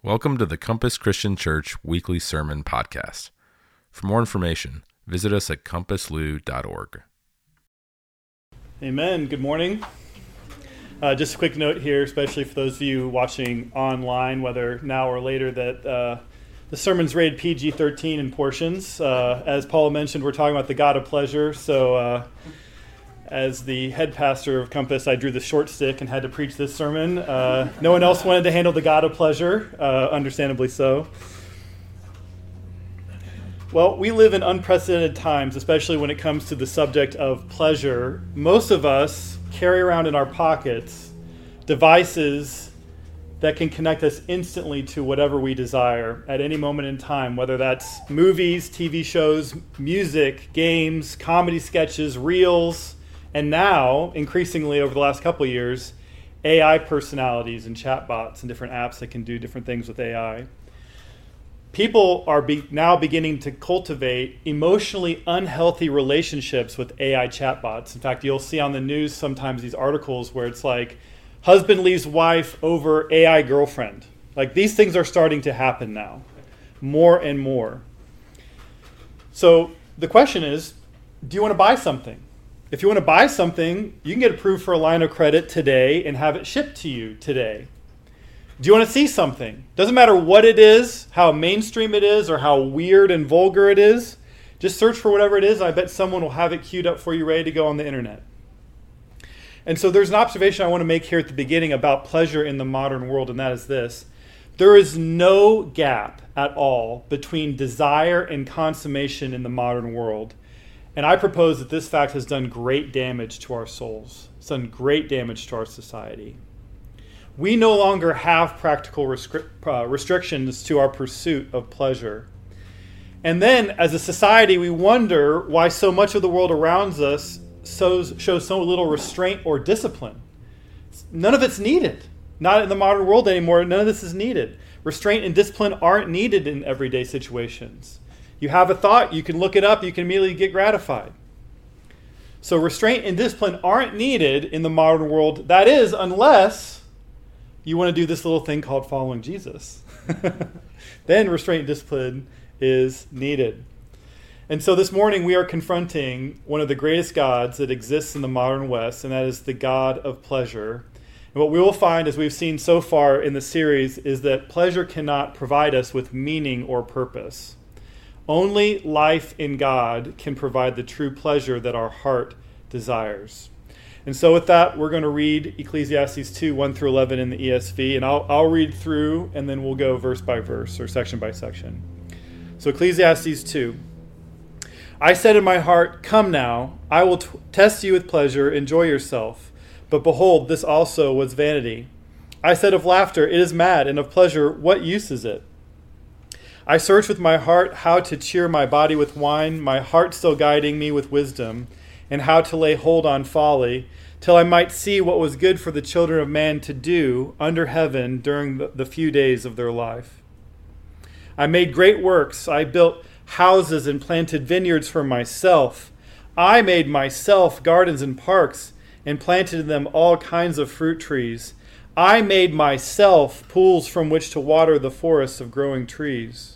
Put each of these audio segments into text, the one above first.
Welcome to the Compass Christian Church Weekly Sermon Podcast. For more information, visit us at compasslou.org. Amen. Good morning. Just a quick note here, especially for those of you watching online, whether now or later, that the sermon's rated PG-13 in portions. As Paula mentioned, we're talking about the God of pleasure. So as the head pastor of Compass, I drew the short stick and had to preach this sermon. No one else wanted to handle the God of pleasure, understandably so. Well, we live in unprecedented times, especially when it comes to the subject of pleasure. Most of us carry around in our pockets devices that can connect us instantly to whatever we desire at any moment in time, whether that's movies, TV shows, music, games, comedy sketches, reels, and now, increasingly over the last couple of years, AI personalities and chatbots and different apps that can do different things with AI. People are now beginning to cultivate emotionally unhealthy relationships with AI chatbots. In fact, you'll see on the news sometimes these articles where it's like, husband leaves wife over AI girlfriend. Like, these things are starting to happen now, more and more. So the question is, do you want to buy something? If you want to buy something, you can get approved for a line of credit today and have it shipped to you today. Do you want to see something? Doesn't matter what it is, how mainstream it is, or how weird and vulgar it is. Just search for whatever it is. I bet someone will have it queued up for you, ready to go on the internet. And so there's an observation I want to make here at the beginning about pleasure in the modern world, and that is this. There is no gap at all between desire and consummation in the modern world. And I propose that this fact has done great damage to our souls. It's done great damage to our society. We no longer have practical restrictions to our pursuit of pleasure. And then, as a society, we wonder why so much of the world around us shows so little restraint or discipline. None of it's needed. Not in the modern world anymore. None of this is needed. Restraint and discipline aren't needed in everyday situations. You have a thought, you can look it up, you can immediately get gratified. So restraint and discipline aren't needed in the modern world. That is, unless you want to do this little thing called following Jesus. Then restraint and discipline is needed. And so this morning we are confronting one of the greatest gods that exists in the modern West, and that is the God of pleasure. And what we will find, as we've seen so far in the series, is that pleasure cannot provide us with meaning or purpose. Only life in God can provide the true pleasure that our heart desires. And so with that, we're going to read Ecclesiastes 2, 1 through 11 in the ESV, and I'll read through, and then we'll go verse by verse, or section by section. So Ecclesiastes 2. I said in my heart, come now, I will test you with pleasure, enjoy yourself. But behold, this also was vanity. I said of laughter, it is mad, and of pleasure, what use is it? I searched with my heart how to cheer my body with wine, my heart still guiding me with wisdom, and how to lay hold on folly, till I might see what was good for the children of man to do under heaven during the few days of their life. I made great works. I built houses and planted vineyards for myself. I made myself gardens and parks, and planted in them all kinds of fruit trees. I made myself pools from which to water the forests of growing trees.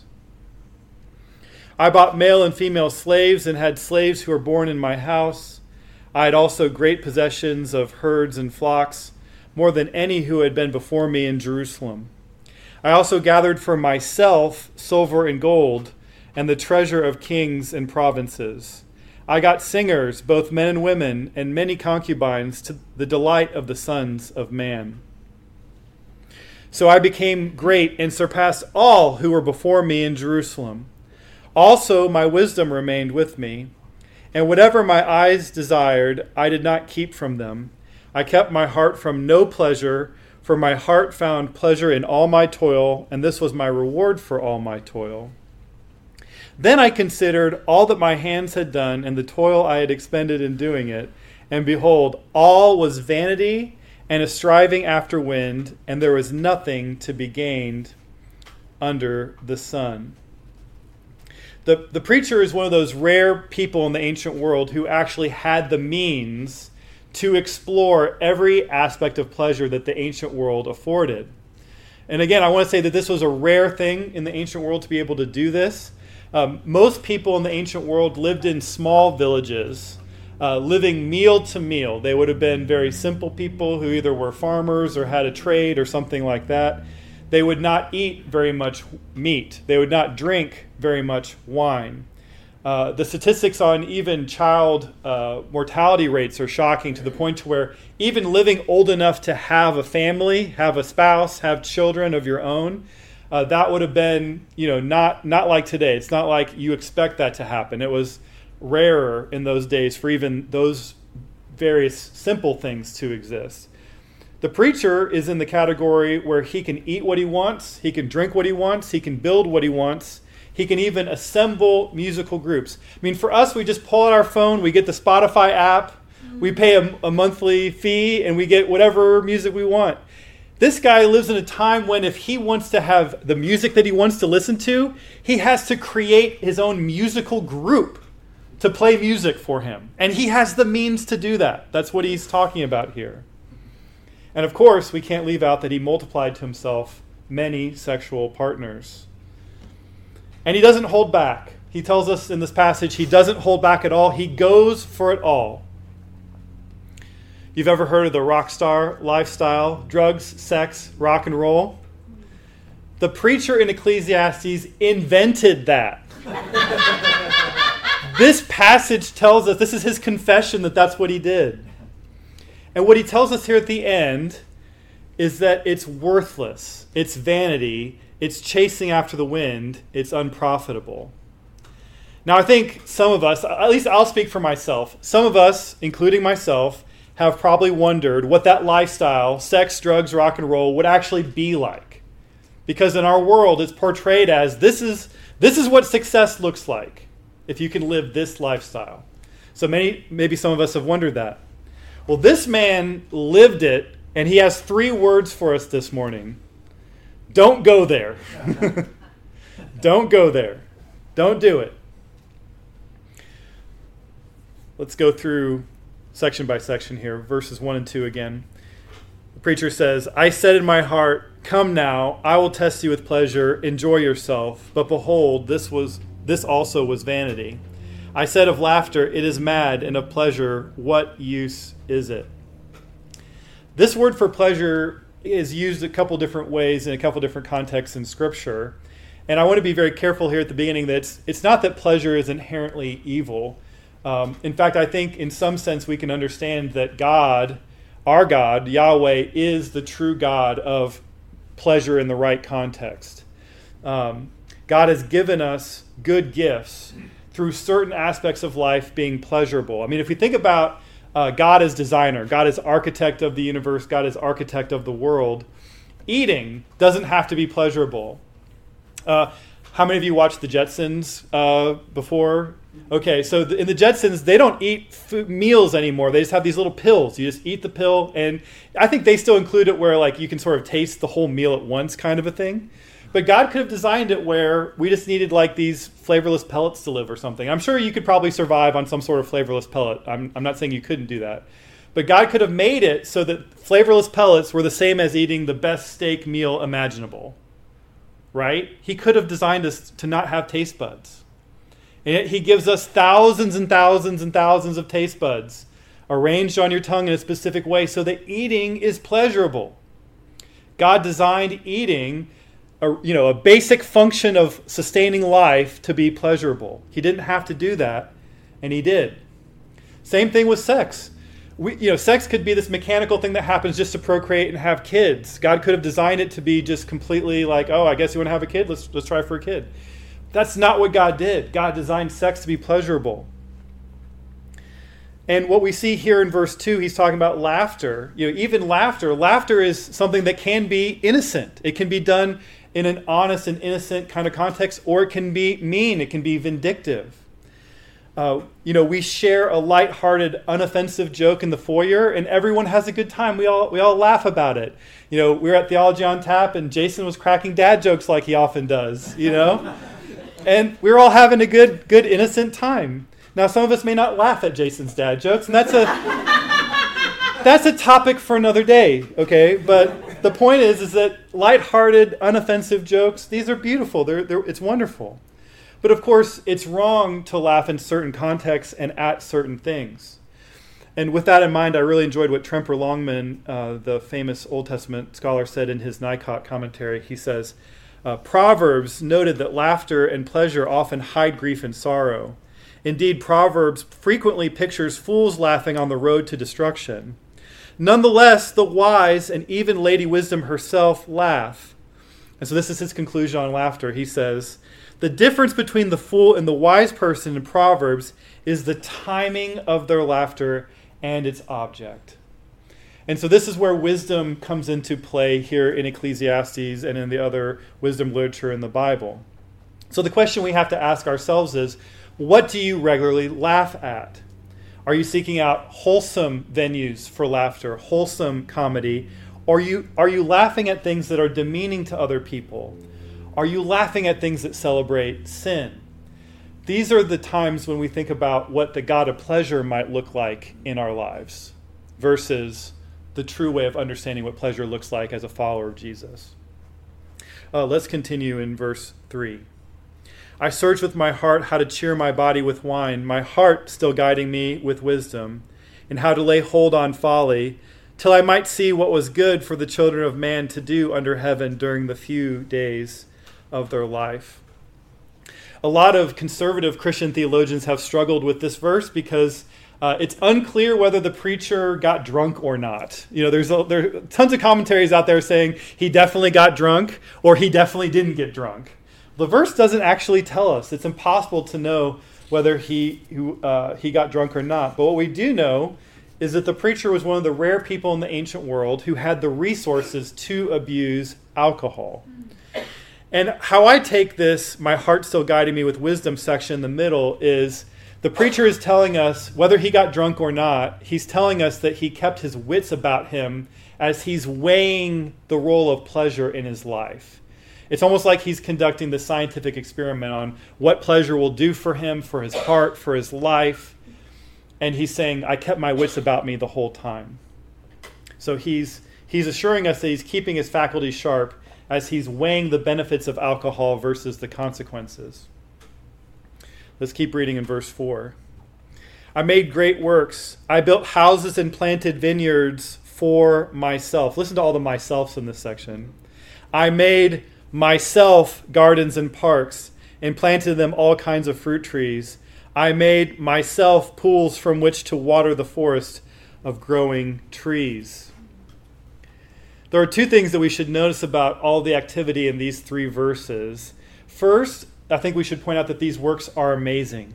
I bought male and female slaves and had slaves who were born in my house. I had also great possessions of herds and flocks, more than any who had been before me in Jerusalem. I also gathered for myself silver and gold and the treasure of kings and provinces. I got singers, both men and women, and many concubines to the delight of the sons of man. So I became great and surpassed all who were before me in Jerusalem. Also my wisdom remained with me, and whatever my eyes desired, I did not keep from them. I kept my heart from no pleasure, for my heart found pleasure in all my toil, and this was my reward for all my toil. Then I considered all that my hands had done and the toil I had expended in doing it, and behold, all was vanity and a striving after wind, and there was nothing to be gained under the sun. The preacher is one of those rare people in the ancient world who actually had the means to explore every aspect of pleasure that the ancient world afforded. And again, I want to say that this was a rare thing in the ancient world to be able to do this. Most people in the ancient world lived in small villages, living meal to meal. They would have been very simple people who either were farmers or had a trade or something like that. They would not eat very much meat. They would not drink very much wine. The statistics on even child mortality rates are shocking, to the point to where even living old enough to have a family, have a spouse, have children of your own, that would have been, not like today. It's not like you expect that to happen. It was rarer in those days for even those various simple things to exist. The preacher is in the category where he can eat what he wants, he can drink what he wants, he can build what he wants, he can even assemble musical groups. I mean, for us, we just pull out our phone, we get the Spotify app, we pay a monthly fee, and we get whatever music we want. This guy lives in a time when if he wants to have the music that he wants to listen to, he has to create his own musical group to play music for him. And he has the means to do that. That's what he's talking about here. And of course, we can't leave out that he multiplied to himself many sexual partners. And he doesn't hold back. He tells us in this passage he doesn't hold back at all. He goes for it all. You've ever heard of the rock star lifestyle, drugs, sex, rock and roll? The preacher in Ecclesiastes invented that. This passage tells us, this is his confession that that's what he did. And what he tells us here at the end is that it's worthless, it's vanity, it's chasing after the wind, it's unprofitable. Now I think some of us, at least I'll speak for myself, some of us, including myself, have probably wondered what that lifestyle, sex, drugs, rock and roll, would actually be like. Because in our world, it's portrayed as this is what success looks like if you can live this lifestyle. So maybe some of us have wondered that. Well, this man lived it, and he has 3 words for us this morning. Don't go there. Don't go there. Don't do it. Let's go through section by section here, verses 1 and 2 again. The preacher says, I said in my heart, come now, I will test you with pleasure, enjoy yourself. But behold, this also was vanity. I said of laughter, it is mad, and of pleasure, what use is it? This word for pleasure is used a couple different ways in a couple different contexts in Scripture. And I want to be very careful here at the beginning that it's not that pleasure is inherently evil. In fact, I think in some sense we can understand that God, our God, Yahweh, is the true God of pleasure in the right context. God has given us good gifts through certain aspects of life being pleasurable. I mean, if we think about God as designer, God as architect of the universe, God as architect of the world, eating doesn't have to be pleasurable. How many of you watched the Jetsons before? Okay, so in the Jetsons, they don't eat meals anymore. They just have these little pills. You just eat the pill, and I think they still include it where like you can sort of taste the whole meal at once kind of a thing. But God could have designed it where we just needed like these flavorless pellets to live or something. I'm sure you could probably survive on some sort of flavorless pellet. I'm not saying you couldn't do that. But God could have made it so that flavorless pellets were the same as eating the best steak meal imaginable. Right? He could have designed us to not have taste buds. And yet he gives us thousands and thousands and thousands of taste buds arranged on your tongue in a specific way so that eating is pleasurable. God designed eating, a basic function of sustaining life, to be pleasurable. He didn't have to do that, and he did. Same thing with sex. Sex could be this mechanical thing that happens just to procreate and have kids. God could have designed it to be just completely like, oh, I guess you want to have a kid? Let's try for a kid. That's not what God did. God designed sex to be pleasurable. And what we see here in verse 2, he's talking about laughter. Even laughter is something that can be innocent. It can be done in an honest and innocent kind of context, or it can be mean. It can be vindictive. We share a lighthearted, unoffensive joke in the foyer, and everyone has a good time. We all laugh about it. We were at Theology on Tap, and Jason was cracking dad jokes like he often does. And we were all having a good innocent time. Now, some of us may not laugh at Jason's dad jokes, and that's a topic for another day. Okay, but The point is that lighthearted, unoffensive jokes, these are beautiful. It's wonderful. But of course, it's wrong to laugh in certain contexts and at certain things. And with that in mind, I really enjoyed what Tremper Longman, the famous Old Testament scholar, said in his Nikot commentary. He says, Proverbs noted that laughter and pleasure often hide grief and sorrow. Indeed, Proverbs frequently pictures fools laughing on the road to destruction. Nonetheless, the wise and even Lady Wisdom herself laugh. And so this is his conclusion on laughter. He says, the difference between the fool and the wise person in Proverbs is the timing of their laughter and its object. And so this is where wisdom comes into play here in Ecclesiastes and in the other wisdom literature in the Bible. So the question we have to ask ourselves is, what do you regularly laugh at? Are you seeking out wholesome venues for laughter, wholesome comedy? Or are you laughing at things that are demeaning to other people? Are you laughing at things that celebrate sin? These are the times when we think about what the God of pleasure might look like in our lives versus the true way of understanding what pleasure looks like as a follower of Jesus. Let's continue in verse 3. I search with my heart how to cheer my body with wine, my heart still guiding me with wisdom, and how to lay hold on folly, till I might see what was good for the children of man to do under heaven during the few days of their life. A lot of conservative Christian theologians have struggled with this verse because it's unclear whether the preacher got drunk or not. You know, there are tons of commentaries out there saying he definitely got drunk or he definitely didn't get drunk. The verse doesn't actually tell us. It's impossible to know whether he got drunk or not. But what we do know is that the preacher was one of the rare people in the ancient world who had the resources to abuse alcohol. And how I take this, my heart still guiding me with wisdom section in the middle, is the preacher is telling us, whether he got drunk or not, he's telling us that he kept his wits about him as he's weighing the role of pleasure in his life. It's almost like he's conducting the scientific experiment on what pleasure will do for him, for his heart, for his life. And he's saying, I kept my wits about me the whole time. So he's assuring us that he's keeping his faculties sharp as he's weighing the benefits of alcohol versus the consequences. Let's keep reading in verse 4. I made great works. I built houses and planted vineyards for myself. Listen to all the myselfs in this section. I made myself gardens and parks and planted them all kinds of fruit trees. I made myself pools from which to water the forest of growing trees. There are two things that we should notice about all the activity in these three verses. First, I think we should point out that these works are amazing.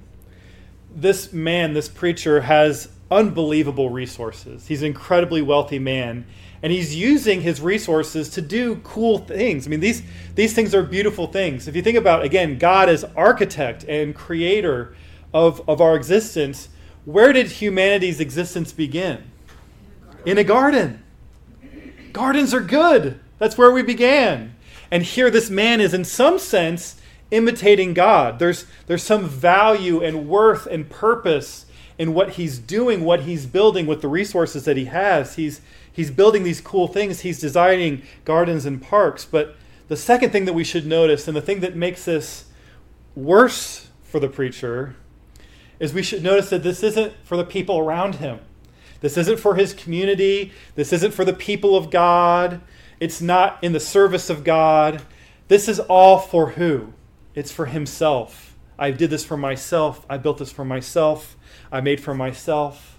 This man, this preacher, has unbelievable resources. He's an incredibly wealthy man, and he's using his resources to do cool things. I mean, these things are beautiful things. If you think about, again, God as architect and creator of our existence, where did humanity's existence begin? In a garden. Gardens are good. That's where we began. And here this man is, in some sense, imitating God. There's some value and worth and purpose in what he's doing, what he's building with the resources that he has. He's building these cool things. He's designing gardens and parks. But the second thing that we should notice, and the thing that makes this worse for the preacher, is we should notice that this isn't for the people around him. This isn't for his community. This isn't for the people of God. It's not in the service of God. This is all for who? It's for himself. I did this for myself. I built this for myself. I made for myself.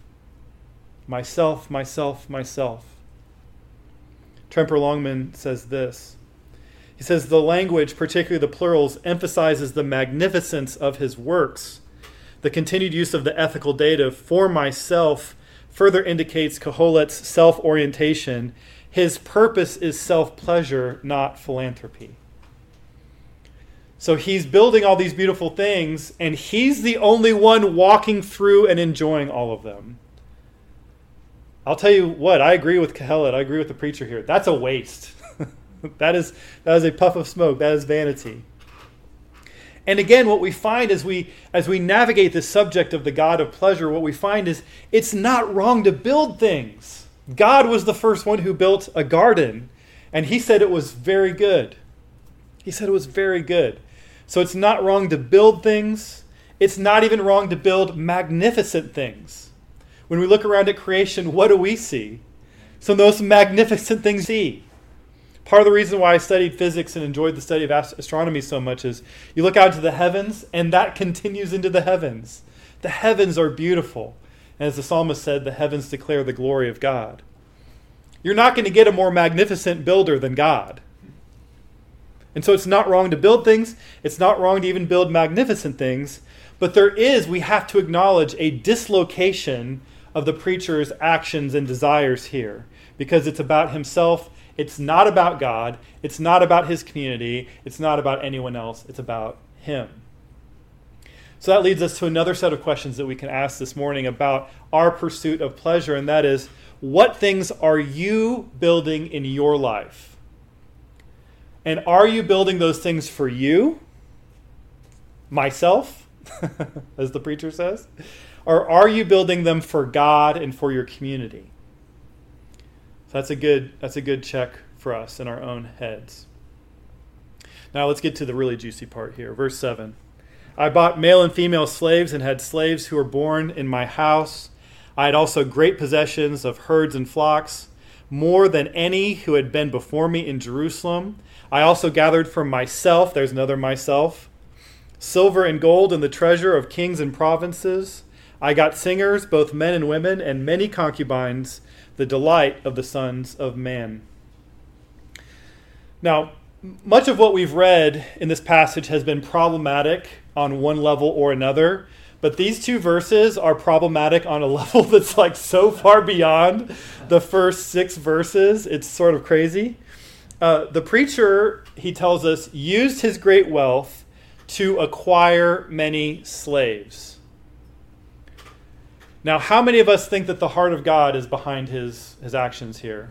Myself, myself, myself. Tremper Longman says this. He says, the language, particularly the plurals, emphasizes the magnificence of his works. The continued use of the ethical dative, for myself, further indicates Kohelet's self-orientation. His purpose is self-pleasure, not philanthropy. So he's building all these beautiful things, and he's the only one walking through and enjoying all of them. I'll tell you what, I agree with Kohelet. I agree with the preacher here. That's a waste. That is a puff of smoke. That is vanity. And again, what we find as we navigate the subject of the God of pleasure, what we find is it's not wrong to build things. God was the first one who built a garden. And he said it was very good. He said it was very good. So it's not wrong to build things. It's not even wrong to build magnificent things. When we look around at creation, what do we see? Some of the most magnificent things we see. Part of the reason why I studied physics and enjoyed the study of astronomy so much is you look out into the heavens, and that continues into the heavens. The heavens are beautiful. And as the psalmist said, the heavens declare the glory of God. You're not going to get a more magnificent builder than God. And so it's not wrong to build things. It's not wrong to even build magnificent things. But we have to acknowledge a dislocation of the preacher's actions and desires here. Because it's about himself. It's not about God. It's not about his community. It's not about anyone else. It's about him. So that leads us to another set of questions that we can ask this morning about our pursuit of pleasure. And that is, what things are you building in your life? And are you building those things for you? Myself, as the preacher says? Or are you building them for God and for your community? So that's a good check for us in our own heads. Now let's get to the really juicy part here. Verse 7. I bought male and female slaves and had slaves who were born in my house. I had also great possessions of herds and flocks, more than any who had been before me in Jerusalem. I also gathered for myself, there's another myself, silver and gold and the treasure of kings and provinces. I got singers, both men and women, and many concubines, the delight of the sons of man. Now, much of what we've read in this passage has been problematic on one level or another, but these two verses are problematic on a level that's like so far beyond the first 6 verses. It's sort of crazy. The preacher, he tells us, used his great wealth to acquire many slaves. Now, how many of us think that the heart of God is behind his actions here?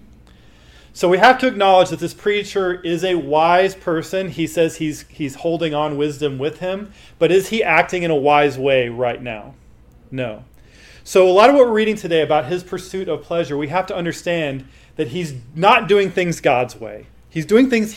So we have to acknowledge that this preacher is a wise person. He says he's holding on wisdom with him. But is he acting in a wise way right now? No. So a lot of what we're reading today about his pursuit of pleasure, we have to understand that he's not doing things God's way. He's doing things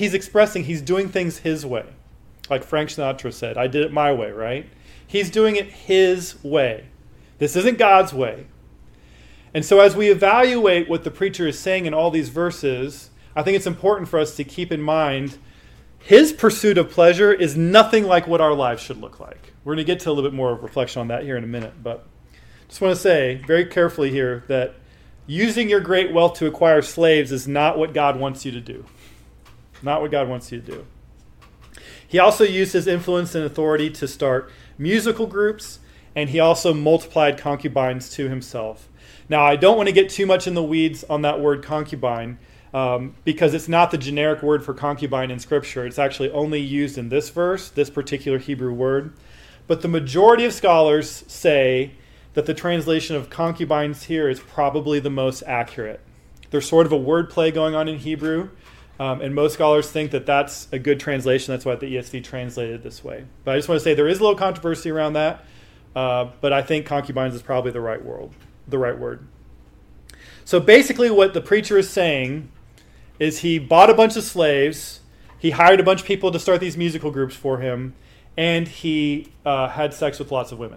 his way. Like Frank Sinatra said, I did it my way, right? He's doing it his way. This isn't God's way. And so as we evaluate what the preacher is saying in all these verses, I think it's important for us to keep in mind his pursuit of pleasure is nothing like what our lives should look like. We're going to get to a little bit more reflection on that here in a minute, but just want to say very carefully here that using your great wealth to acquire slaves is not what God wants you to do. Not what God wants you to do. He also used his influence and authority to start musical groups, and he also multiplied concubines to himself. Now, I don't want to get too much in the weeds on that word concubine because it's not the generic word for concubine in Scripture. It's actually only used in this verse, this particular Hebrew word. But the majority of scholars say that the translation of concubines here is probably the most accurate. There's sort of a wordplay going on in Hebrew, and most scholars think that that's a good translation. That's why the ESV translated it this way. But I just want to say there is a little controversy around that, but I think concubines is probably the right word. So basically what the preacher is saying is he bought a bunch of slaves, he hired a bunch of people to start these musical groups for him, and he had sex with lots of women.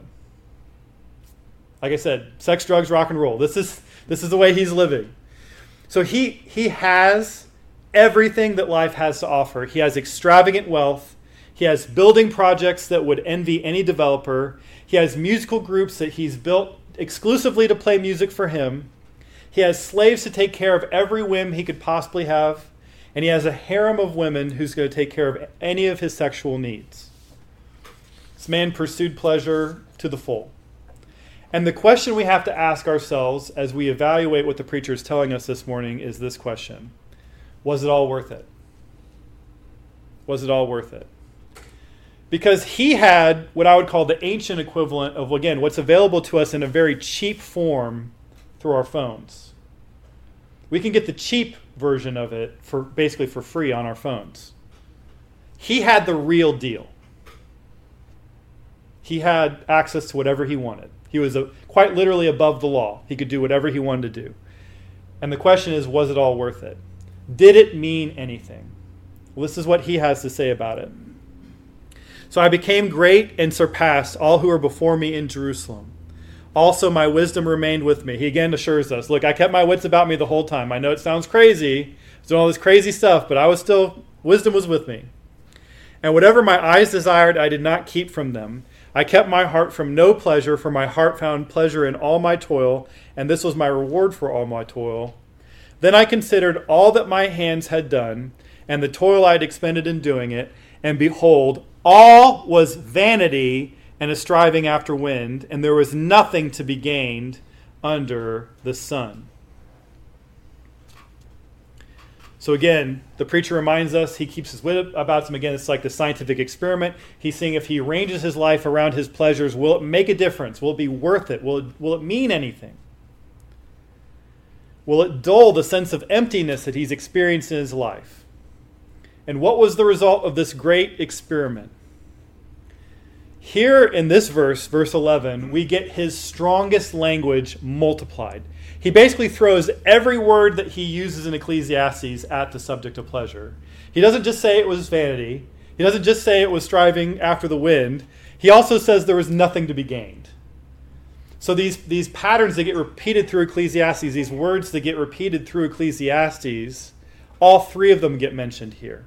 Like I said, sex, drugs, rock and roll. This is the way he's living. So he has everything that life has to offer. He has extravagant wealth. He has building projects that would envy any developer. He has musical groups that he's built exclusively to play music for him. He has slaves to take care of every whim he could possibly have. And he has a harem of women who's going to take care of any of his sexual needs. This man pursued pleasure to the full. And the question we have to ask ourselves as we evaluate what the preacher is telling us this morning is this question. Was it all worth it? Was it all worth it? Because he had what I would call the ancient equivalent of, again, what's available to us in a very cheap form through our phones. We can get the cheap version of it basically for free on our phones. He had the real deal. He had access to whatever he wanted. He was quite literally above the law. He could do whatever he wanted to do. And the question is, was it all worth it? Did it mean anything? Well, this is what he has to say about it. So I became great and surpassed all who were before me in Jerusalem. Also, my wisdom remained with me. He again assures us, look, I kept my wits about me the whole time. I know it sounds crazy. I was doing all this crazy stuff, but wisdom was with me. And whatever my eyes desired, I did not keep from them. I kept my heart from no pleasure, for my heart found pleasure in all my toil, and this was my reward for all my toil. Then I considered all that my hands had done, and the toil I had expended in doing it, and behold, all was vanity and a striving after wind, and there was nothing to be gained under the sun. So again, the preacher reminds us, he keeps his wit about him. Again, it's like the scientific experiment. He's saying if he arranges his life around his pleasures, will it make a difference? Will it be worth it? Will it mean anything? Will it dull the sense of emptiness that he's experienced in his life? And what was the result of this great experiment? Here in this verse, verse 11, we get his strongest language multiplied. He basically throws every word that he uses in Ecclesiastes at the subject of pleasure. He doesn't just say it was vanity. He doesn't just say it was striving after the wind. He also says there was nothing to be gained. So these patterns that get repeated through Ecclesiastes, these words that get repeated through Ecclesiastes, all three of them get mentioned here.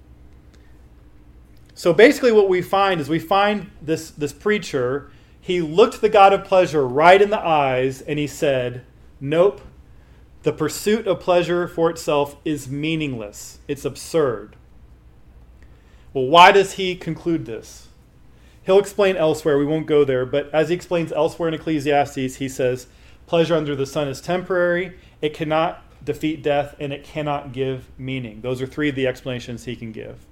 So basically what we find is this preacher, he looked the God of pleasure right in the eyes and he said, nope, the pursuit of pleasure for itself is meaningless. It's absurd. Well, why does he conclude this? He'll explain elsewhere. We won't go there. But as he explains elsewhere in Ecclesiastes, he says, pleasure under the sun is temporary. It cannot defeat death, and it cannot give meaning. Those are three of the explanations he can give.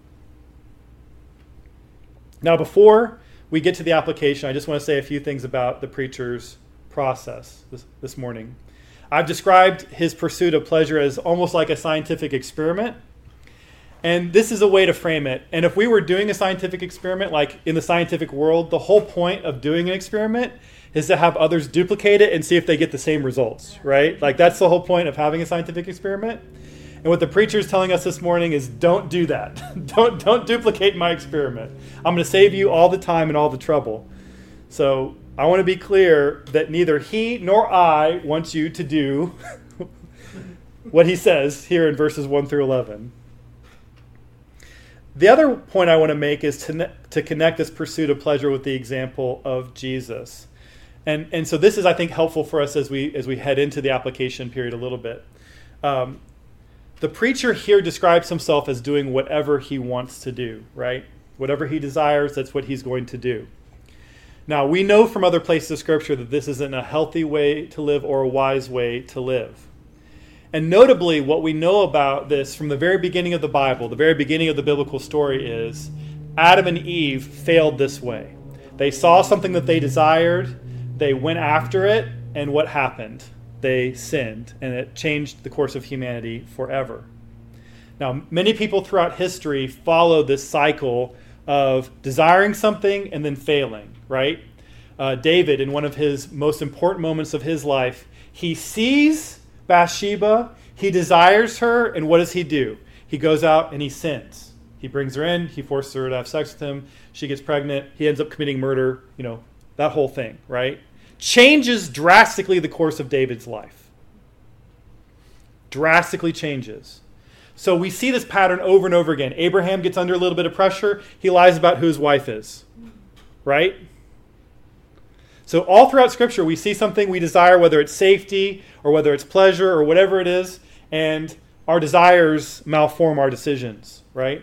Now, before we get to the application, I just want to say a few things about the preacher's process this morning. I've described his pursuit of pleasure as almost like a scientific experiment. And this is a way to frame it. And if we were doing a scientific experiment, like in the scientific world, the whole point of doing an experiment is to have others duplicate it and see if they get the same results, right? Like that's the whole point of having a scientific experiment. And what the preacher is telling us this morning is don't do that. Don't duplicate my experiment. I'm going to save you all the time and all the trouble. So I want to be clear that neither he nor I want you to do what he says here in verses 1 through 11. The other point I want to make is to connect this pursuit of pleasure with the example of Jesus. And so this is, I think, helpful for us as we head into the application period a little bit. The preacher here describes himself as doing whatever he wants to do, right? Whatever he desires, that's what he's going to do. Now, we know from other places of Scripture that this isn't a healthy way to live or a wise way to live. And notably, what we know about this from the very beginning of the Bible, the very beginning of the biblical story is Adam and Eve failed this way. They saw something that they desired, they went after it, and what happened? They sinned, and it changed the course of humanity forever. Now, many people throughout history follow this cycle of desiring something and then failing, right? David, in one of his most important moments of his life, he sees Bathsheba, he desires her, and what does he do? He goes out and he sins. He brings her in, he forces her to have sex with him, she gets pregnant, he ends up committing murder, that whole thing, right? Changes drastically the course of David's life. Drastically changes. So we see this pattern over and over again. Abraham gets under a little bit of pressure, he lies about who his wife is, right? So all throughout Scripture, we see something we desire, whether it's safety or whether it's pleasure or whatever it is, and our desires malform our decisions, right?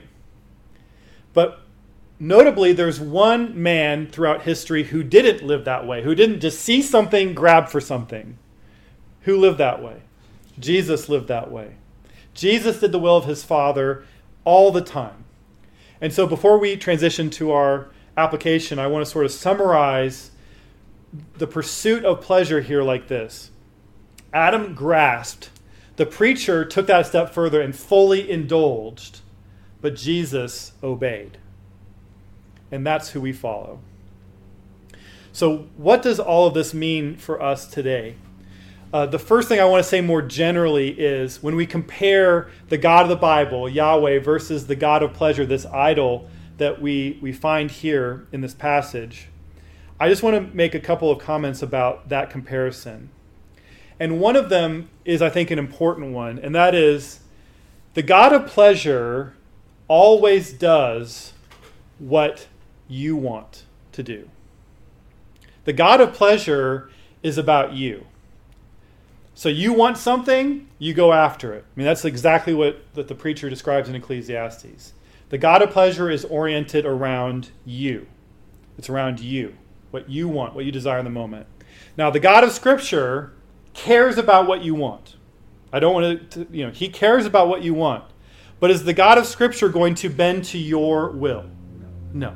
But notably, there's one man throughout history who didn't live that way, who didn't just see something, grab for something. Who lived that way? Jesus lived that way. Jesus did the will of his Father all the time. And so before we transition to our application, I want to sort of summarize the pursuit of pleasure here like this. Adam grasped. The preacher took that a step further and fully indulged. But Jesus obeyed. And that's who we follow. So what does all of this mean for us today? The first thing I want to say more generally is when we compare the God of the Bible, Yahweh, versus the God of pleasure, this idol that we find here in this passage, I just want to make a couple of comments about that comparison. And one of them is, I think, an important one, and that is the God of pleasure always does what you want to do. The God of pleasure is about you. So you want something, you go after it. I mean, that's exactly what the preacher describes in Ecclesiastes. The God of pleasure is oriented around you. It's around you, what you want, what you desire in the moment. Now, the God of Scripture cares about what you want. I don't want to, he cares about what you want. But is the God of Scripture going to bend to your will? No.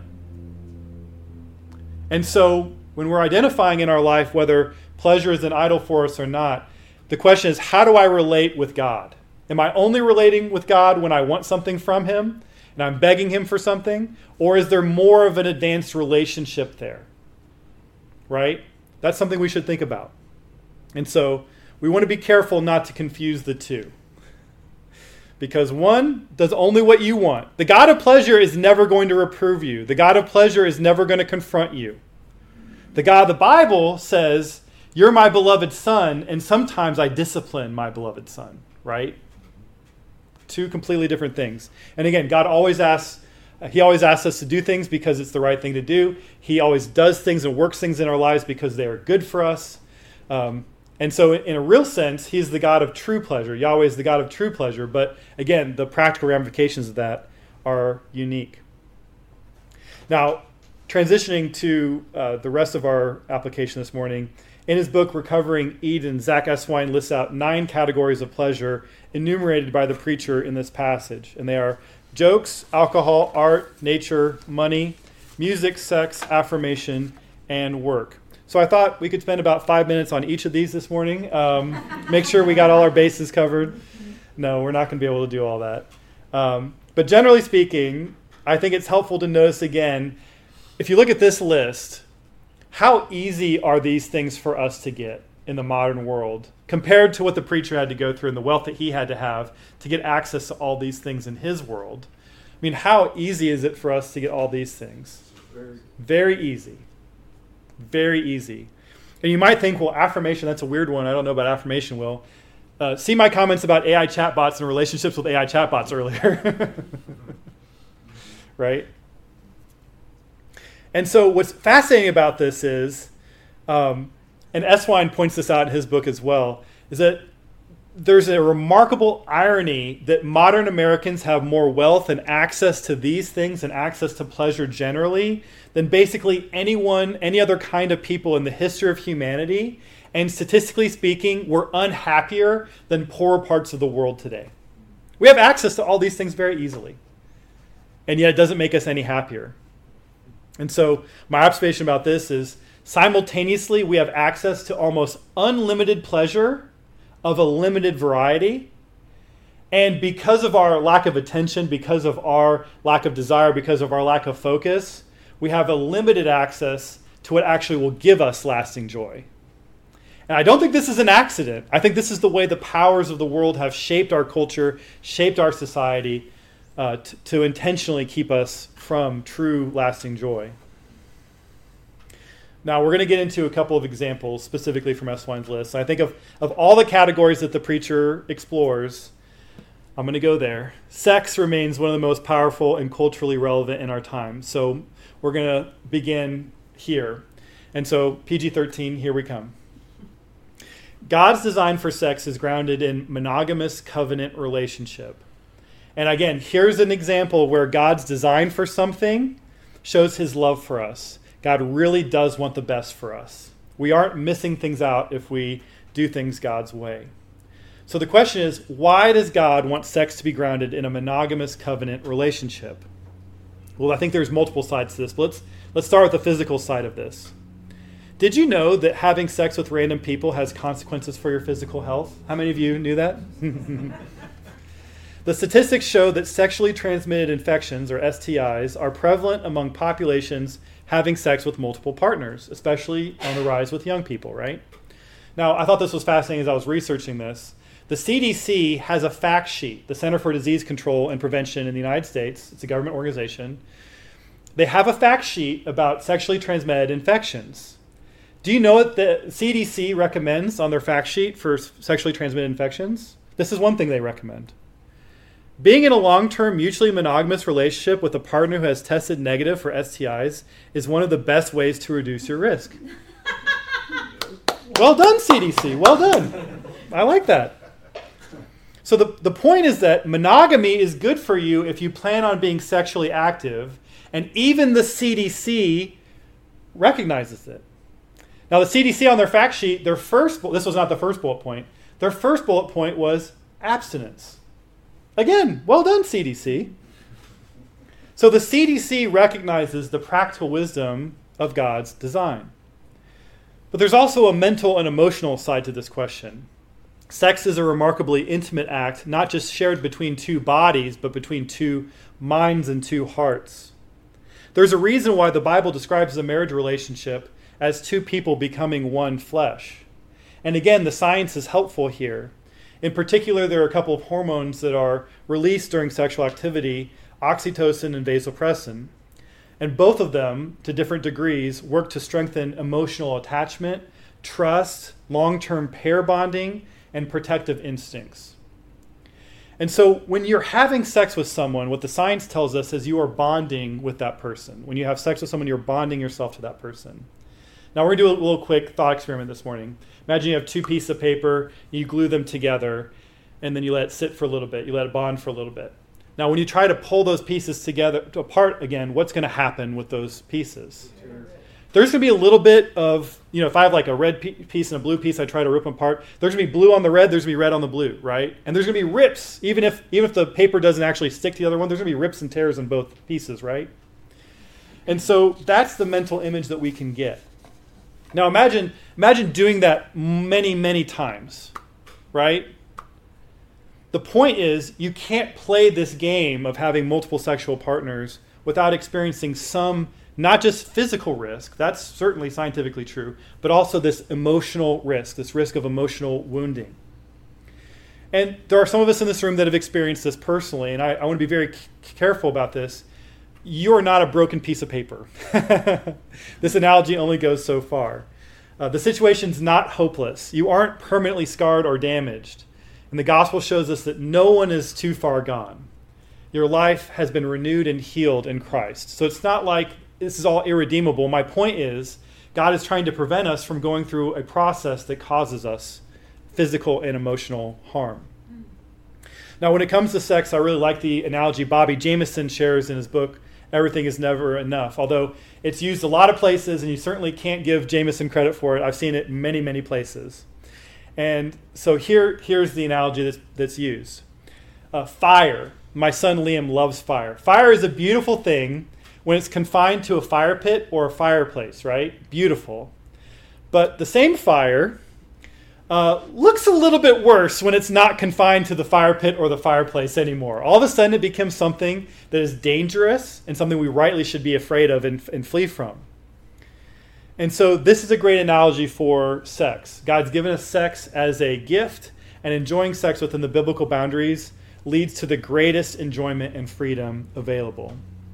And so when we're identifying in our life whether pleasure is an idol for us or not, the question is, how do I relate with God? Am I only relating with God when I want something from him and I'm begging him for something? Or is there more of an advanced relationship there? Right? That's something we should think about. And so we want to be careful not to confuse the two. Because one does only what you want. The God of pleasure is never going to reprove you. The God of pleasure is never going to confront you. The God of the Bible says, you're my beloved son, and sometimes I discipline my beloved son, right? Two completely different things. And again, God always asks, he always asks us to do things because it's the right thing to do. He always does things and works things in our lives because they are good for us. And so in a real sense, he's the God of true pleasure. Yahweh is the God of true pleasure. But again, the practical ramifications of that are unique. Now, transitioning to the rest of our application this morning, in his book, Recovering Eden, Zach Eswine lists out 9 categories of pleasure enumerated by the preacher in this passage. And they are jokes, alcohol, art, nature, money, music, sex, affirmation, and work. So I thought we could spend about 5 minutes on each of these this morning. Make sure we got all our bases covered. No, we're not going to be able to do all that. But generally speaking, I think it's helpful to notice again, if you look at this list, how easy are these things for us to get in the modern world compared to what the preacher had to go through and the wealth that he had to have to get access to all these things in his world? I mean, how easy is it for us to get all these things? Very easy. Very easy. And you might think, well, affirmation, that's a weird one. I don't know about affirmation, Will. See my comments about AI chatbots and relationships with AI chatbots earlier. Right? And so what's fascinating about this is, and Eswine points this out in his book as well, is that there's a remarkable irony that modern Americans have more wealth and access to these things and access to pleasure generally than basically any other kind of people in the history of humanity. And statistically speaking, we're unhappier than poorer parts of the world today. We have access to all these things very easily. And yet it doesn't make us any happier. And so my observation about this is simultaneously we have access to almost unlimited pleasure of a limited variety. And because of our lack of attention, because of our lack of desire, because of our lack of focus, we have a limited access to what actually will give us lasting joy. And I don't think this is an accident. I think this is the way the powers of the world have shaped our culture, shaped our society to intentionally keep us from true lasting joy. Now, we're going to get into a couple of examples specifically from Eswine's list. I think of all the categories that the preacher explores, I'm going to go there. Sex remains one of the most powerful and culturally relevant in our time. So we're going to begin here. And so PG-13, here we come. God's design for sex is grounded in monogamous covenant relationship. And again, here's an example where God's design for something shows his love for us. God really does want the best for us. We aren't missing things out if we do things God's way. So the question is, why does God want sex to be grounded in a monogamous covenant relationship? Well, I think there's multiple sides to this, but let's start with the physical side of this. Did you know that having sex with random people has consequences for your physical health? How many of you knew that? The statistics show that sexually transmitted infections, or STIs, are prevalent among populations having sex with multiple partners, especially on the rise with young people, right? Now, I thought this was fascinating as I was researching this. The CDC has a fact sheet, the Center for Disease Control and Prevention in the United States. It's a government organization. They have a fact sheet about sexually transmitted infections. Do you know what the CDC recommends on their fact sheet for sexually transmitted infections? This is one thing they recommend. Being in a long-term mutually monogamous relationship with a partner who has tested negative for STIs is one of the best ways to reduce your risk. Well done, CDC. Well done. I like that. So the point is that monogamy is good for you if you plan on being sexually active, and even the CDC recognizes it. Now, the CDC on their fact sheet, this was not the first bullet point. Their first bullet point was abstinence. Again, well done, CDC. So the CDC recognizes the practical wisdom of God's design. But there's also a mental and emotional side to this question. Sex is a remarkably intimate act, not just shared between two bodies, but between two minds and two hearts. There's a reason why the Bible describes a marriage relationship as two people becoming one flesh. And again, the science is helpful here. In particular, there are a couple of hormones that are released during sexual activity, oxytocin and vasopressin. And both of them, to different degrees, work to strengthen emotional attachment, trust, long-term pair bonding, and protective instincts. And so when you're having sex with someone, what the science tells us is you are bonding with that person. When you have sex with someone, you're bonding yourself to that person. Now we're going to do a little quick thought experiment this morning. Imagine you have two pieces of paper, you glue them together, and then you let it sit for a little bit. You let it bond for a little bit. Now when you try to pull those pieces together apart again, what's going to happen with those pieces? There's going to be a little bit of, if I have like a red piece and a blue piece, I try to rip them apart. There's going to be blue on the red, there's going to be red on the blue, right? And there's going to be rips. Even if the paper doesn't actually stick to the other one, there's going to be rips and tears in both pieces, right? And so that's the mental image that we can get. Now imagine doing that many, many times, right? The point is, you can't play this game of having multiple sexual partners without experiencing some, not just physical risk, that's certainly scientifically true, but also this emotional risk, this risk of emotional wounding. And there are some of us in this room that have experienced this personally, and I want to be very careful about this. You are not a broken piece of paper. This analogy only goes so far. The situation's not hopeless. You aren't permanently scarred or damaged. And the gospel shows us that no one is too far gone. Your life has been renewed and healed in Christ. So it's not like this is all irredeemable. My point is, God is trying to prevent us from going through a process that causes us physical and emotional harm. Now, when it comes to sex, I really like the analogy Bobby Jameson shares in his book, Everything is Never Enough. Although it's used a lot of places, and you certainly can't give Jameson credit for it. I've seen it in many, many places. And so here's the analogy that's used. Fire. My son Liam loves fire. Fire is a beautiful thing when it's confined to a fire pit or a fireplace, right? Beautiful. But the same fire looks a little bit worse when it's not confined to the fire pit or the fireplace anymore. All of a sudden it becomes something that is dangerous and something we rightly should be afraid of and flee from. And so this is a great analogy for sex. God's given us sex as a gift, and enjoying sex within the biblical boundaries leads to the greatest enjoyment and freedom available.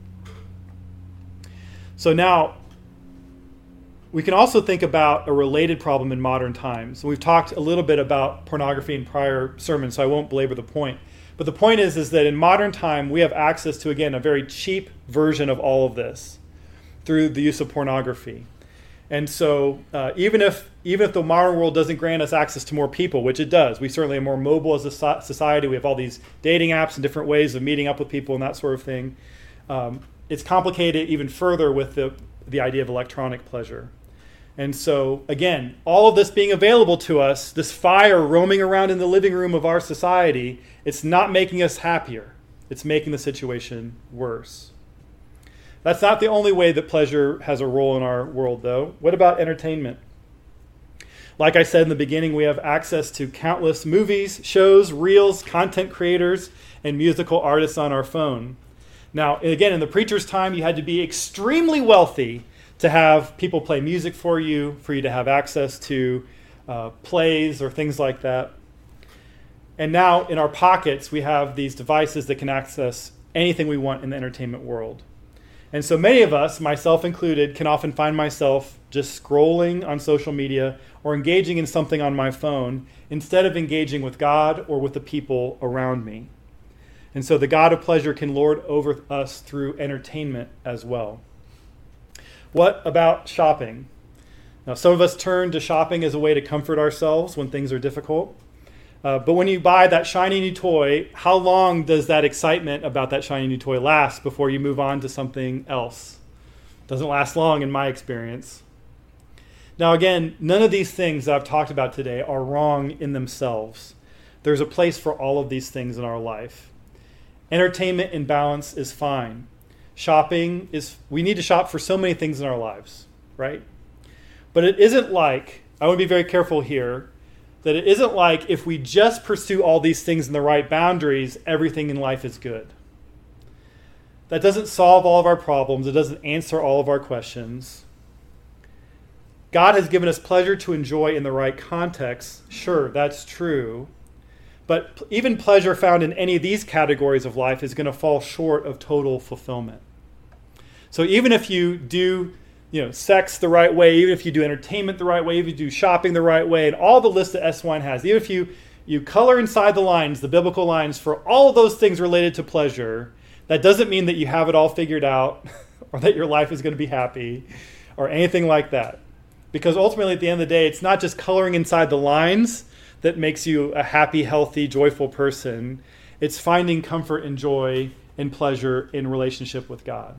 So now, we can also think about a related problem in modern times. We've talked a little bit about pornography in prior sermons, so I won't belabor the point. But the point is that in modern time, we have access to, again, a very cheap version of all of this through the use of pornography. And so even if the modern world doesn't grant us access to more people, which it does, we certainly are more mobile as a society. We have all these dating apps and different ways of meeting up with people and that sort of thing. It's complicated even further with the idea of electronic pleasure. And so, again, all of this being available to us, this fire roaming around in the living room of our society, it's not making us happier. It's making the situation worse. That's not the only way that pleasure has a role in our world, though. What about entertainment? Like I said in the beginning, we have access to countless movies, shows, reels, content creators, and musical artists on our phone. Now, again, in the preacher's time, you had to be extremely wealthy to have people play music for you to have access to plays or things like that. And now in our pockets, we have these devices that can access anything we want in the entertainment world. And so many of us, myself included, can often find myself just scrolling on social media or engaging in something on my phone instead of engaging with God or with the people around me. And so the God of pleasure can lord over us through entertainment as well. What about shopping? Now, some of us turn to shopping as a way to comfort ourselves when things are difficult. But when you buy that shiny new toy, how long does that excitement about that shiny new toy last before you move on to something else? Doesn't last long in my experience. Now again, none of these things that I've talked about today are wrong in themselves. There's a place for all of these things in our life. Entertainment in balance is fine. We need to shop for so many things in our lives, right? But it isn't like, I want to be very careful here, that it isn't like if we just pursue all these things in the right boundaries, everything in life is good. That doesn't solve all of our problems. It doesn't answer all of our questions. God has given us pleasure to enjoy in the right context. Sure, that's true. But even pleasure found in any of these categories of life is going to fall short of total fulfillment. So even if you do sex the right way, even if you do entertainment the right way, if you do shopping the right way, and all the list that S-Wine has, even if you color inside the lines, the biblical lines, for all of those things related to pleasure, that doesn't mean that you have it all figured out or that your life is going to be happy or anything like that. Because ultimately, at the end of the day, it's not just coloring inside the lines that makes you a happy, healthy, joyful person. It's finding comfort and joy and pleasure in relationship with God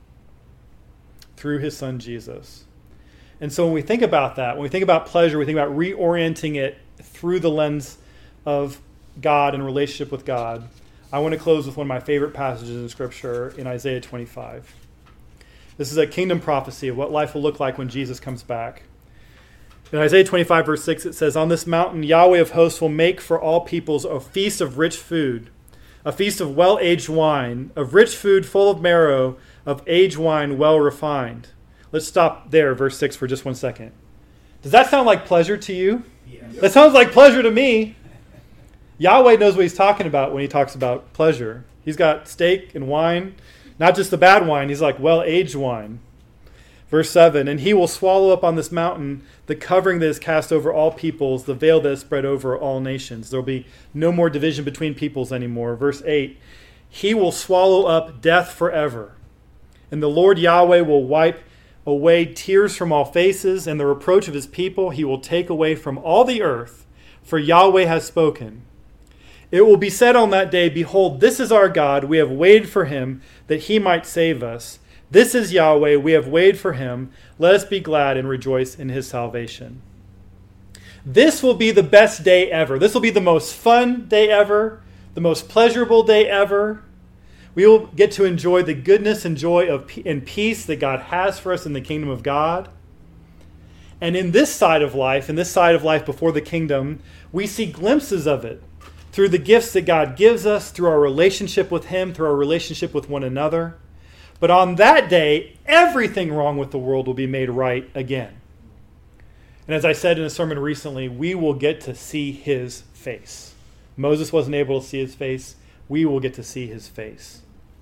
through his son Jesus. And so when we think about that, when we think about pleasure, we think about reorienting it through the lens of God and relationship with God. I want to close with one of my favorite passages in Scripture in Isaiah 25. This is a kingdom prophecy of what life will look like when Jesus comes back. In Isaiah 25, verse 6, it says, "On this mountain Yahweh of hosts will make for all peoples a feast of rich food, a feast of well-aged wine, of rich food full of marrow, of aged wine well refined." Let's stop there, verse 6, for just 1 second. Does that sound like pleasure to you? Yes. That sounds like pleasure to me. Yahweh knows what he's talking about when he talks about pleasure. He's got steak and wine, not just the bad wine. He's like well-aged wine. Verse 7, "And he will swallow up on this mountain the covering that is cast over all peoples, the veil that is spread over all nations." There will be no more division between peoples anymore. Verse 8, "He will swallow up death forever. And the Lord Yahweh will wipe away tears from all faces, and the reproach of his people he will take away from all the earth, for Yahweh has spoken. It will be said on that day, 'Behold, this is our God. We have waited for him that he might save us. This is Yahweh. We have waited for him. Let us be glad and rejoice in his salvation.'" This will be the best day ever. This will be the most fun day ever, the most pleasurable day ever. We will get to enjoy the goodness and joy and peace that God has for us in the kingdom of God. And in this side of life before the kingdom, we see glimpses of it through the gifts that God gives us, through our relationship with him, through our relationship with one another. But on that day, everything wrong with the world will be made right again. And as I said in a sermon recently, we will get to see his face. Moses wasn't able to see his face. We will get to see his face.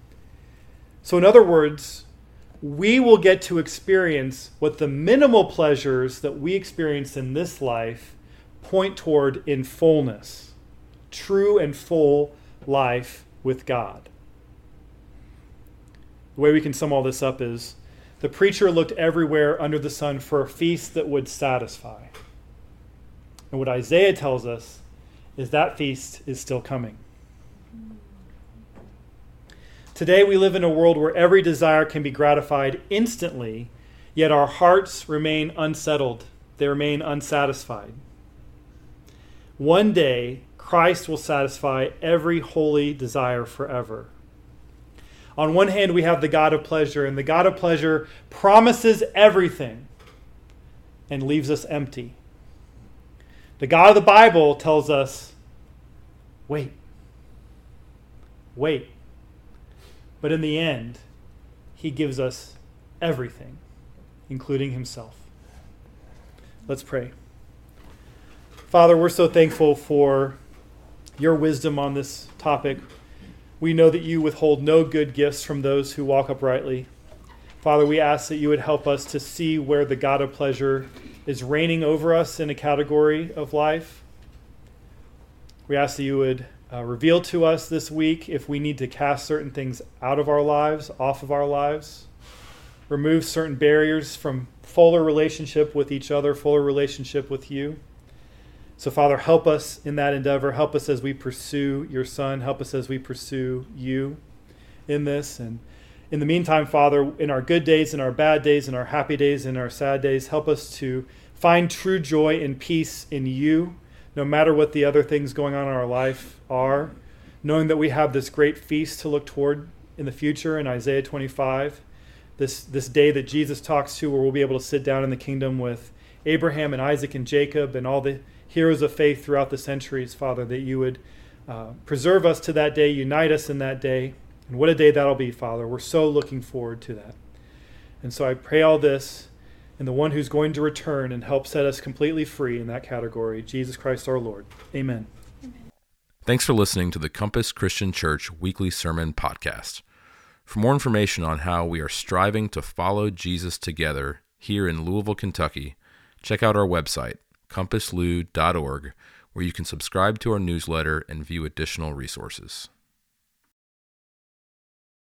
So in other words, we will get to experience what the minimal pleasures that we experience in this life point toward in fullness. True and full life with God. The way we can sum all this up is, the preacher looked everywhere under the sun for a feast that would satisfy. And what Isaiah tells us is that feast is still coming. Today we live in a world where every desire can be gratified instantly, yet our hearts remain unsettled. They remain unsatisfied. One day, Christ will satisfy every holy desire forever. On one hand, we have the God of pleasure, and the God of pleasure promises everything and leaves us empty. The God of the Bible tells us, wait. But in the end, he gives us everything, including himself. Let's pray. Father, we're so thankful for your wisdom on this topic. We know that you withhold no good gifts from those who walk uprightly. Father, we ask that you would help us to see where the God of pleasure is reigning over us in a category of life. We ask that you would reveal to us this week if we need to cast certain things out of our lives, off of our lives, remove certain barriers from fuller relationship with each other, fuller relationship with you. So, Father, help us in that endeavor. Help us as we pursue your Son. Help us as we pursue you in this. And in the meantime, Father, in our good days, in our bad days, in our happy days, in our sad days, help us to find true joy and peace in you, no matter what the other things going on in our life are, knowing that we have this great feast to look toward in the future in Isaiah 25, this day that Jesus talks to, where we'll be able to sit down in the kingdom with Abraham and Isaac and Jacob and all the heroes of faith throughout the centuries, Father, that you would preserve us to that day, unite us in that day. And what a day that'll be, Father. We're so looking forward to that. And so I pray all this in the one who's going to return and help set us completely free in that category, Jesus Christ our Lord. Amen. Thanks for listening to the Compass Christian Church Weekly Sermon Podcast. For more information on how we are striving to follow Jesus together here in Louisville, Kentucky, check out our website, compasslou.org, where you can subscribe to our newsletter and view additional resources.